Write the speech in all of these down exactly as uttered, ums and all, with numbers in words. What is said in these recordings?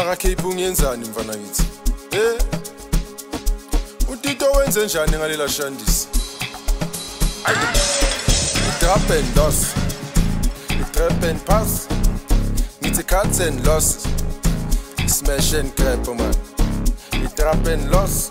Wena ka Cape ungenzani mfana ngithi? Eh? Utito wenze njani ngalela shandisi? Trap and loss. Trap and pass. Ngithi cuts and loss. Smash and grab man. Trap and loss.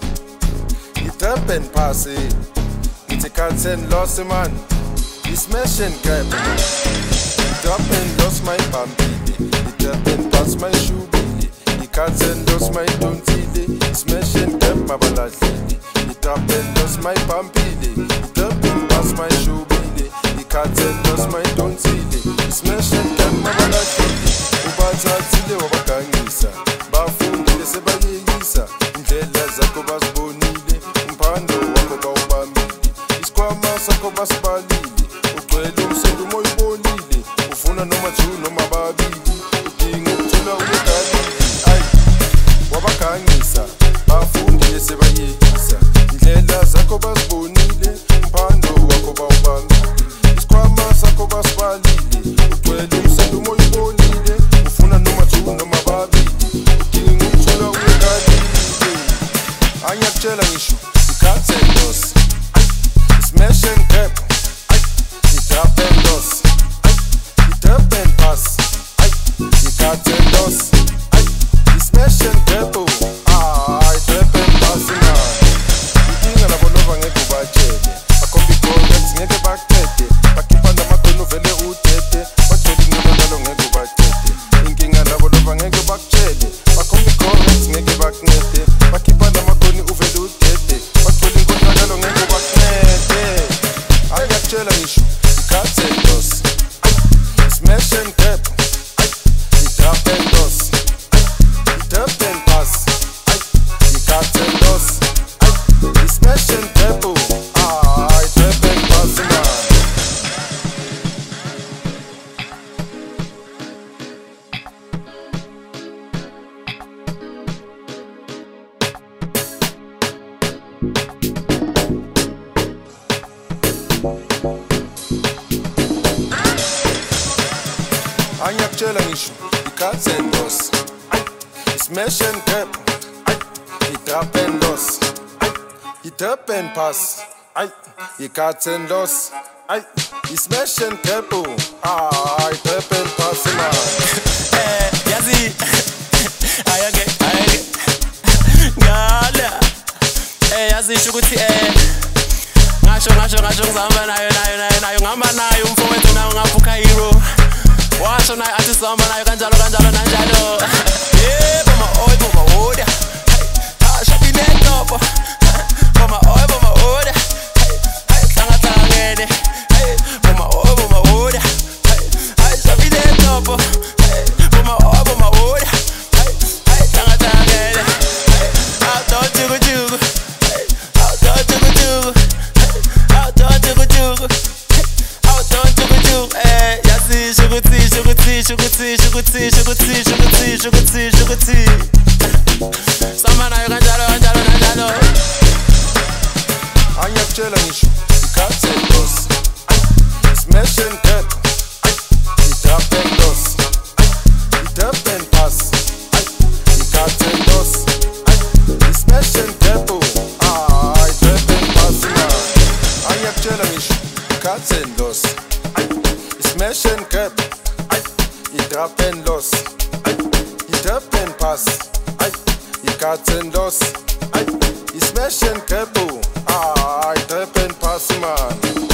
Trap and pass. Ngithi cuts and loss man. Smash and grab man. Trap and loss my bambili. Trap and pass my shoe. Cuts and loss my tontile. Smash and grab my balazili. Trap and loss my bambili. Trap and pass my shoe. Cuts and loss my tontile. Smash and grab my balazili. Ubathathile wabagangisa. Bafundile sebayeyisa. Indlela zakho bazibonile. Umphando wakho bawubambile. Isikhwama sakho basibalile. Ugcwele umsebenzi umoya ubonile. Ufuna noma two noma babili. Udinga ukuthola ulegalile. Ay, wabagangisa. Bafundile sebayeyisa. Indlela zakho bazibonile. Umphando wakho bawubambile. Isikhwama sakho basibalile. Ugcwele umsebenzi umoya ubonile. Ufuna noma two noma babili. Udinga ukuthola ulegalile. Angiyakutshela ngisho i-cuts and loss. Smash and grab. I-trap and loss. I-trap and pass. I-cuts and loss. I-smash and grab. I-trap and pass man. Inkinga labo lova ngeke ubatshele. Akhomba i-correct ngeke bakuthethe. Bakhipha namakhono vele uthethe. Batshela inqinalalo ngeke ubathethe. Inkinga labo lova ngeke bakutshele. Bakhomba i-correct ngeke bakuncede. Bakhipha namakhono uvele uthethe. Batshela inqinalalo ngeke bakuncede. Angiyakutshela ngisho i-cuts and loss. Smash and grab. I-trap and loss. I-trap and pass. I-cuts and loss. I-smash and grab. I-trap and pass man. Angiyakutshela ngisho i-cuts and loss. Smash and grab. I-trap and loss. I-trap and pass. I-cuts and loss. I-smash and grab. I-trap and pass man. Eh, yazi. Ayake, ayake. Ngala. Eh, yazi ukuthi eh ngasho ngasho ngasho ngizahamba nayo nayo nayo nayo ngihamba nayo umfowethu nayo ngaphuka hero. Washo nayo athi sihamba nayo kanjalo kanjalo nanjalo. Yeah, mama oy mama oda. Hey, ah shabile topo. Mama oy mama oda. Hey, hey hlanga hlangene. Hey, mama oy mama oda. Hey, hey shabile topo. Hey, mama oy mama oda. Hey, hey hlanga hlangene. Hey, ah don't jugu jugu. Hey, ah don't jugu jugu. Hey, ah don't jugu jugu. Hey, ah don't jugu jugu. Eh, yazi shuguti shuguti shuguti shuguti shuguti shuguti shuguti shuguti. Sama nayo kanjalo kanjalo kanjalo. Angiyakutshela ngisho i-cuts and loss. Smash and grab. I-trap and loss. I-trap and pass. I-cuts and loss. I-smash and grab. I-trap and pass man. Angiyakutshela ngisho i-cuts and loss. Smash and grab. I-trap and loss. I-trap and pass. I-cuts and loss. I-smash and grab. I-trap and pass man.